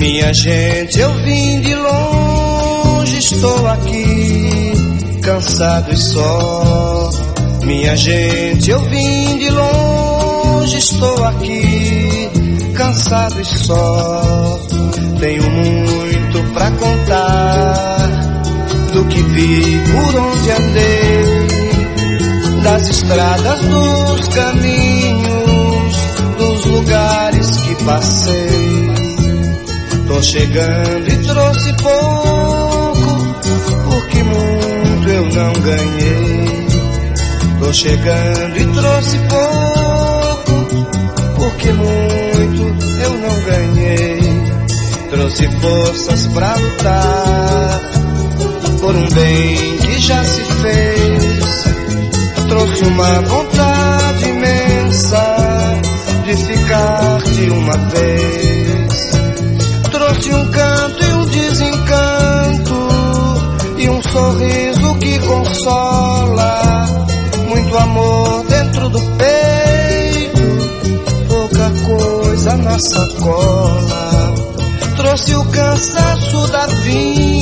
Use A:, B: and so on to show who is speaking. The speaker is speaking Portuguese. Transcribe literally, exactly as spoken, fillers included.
A: Minha gente, eu vim de longe, estou aqui, cansado e só. Minha gente, eu vim de longe, estou aqui, cansado e só. Tenho muito pra contar do que vi, por onde andei, das estradas, dos caminhos, dos lugares que passei. Tô chegando e trouxe pouco, porque muito eu não ganhei. Tô chegando e trouxe pouco, porque muito eu não ganhei. Trouxe forças pra lutar por um bem que já se fez. Trouxe uma vontade imensa de ficar de uma vez. Trouxe um canto e um desencanto e um sorriso que consola. Muito amor dentro do peito, pouca coisa na sacola. Trouxe o cansaço da vida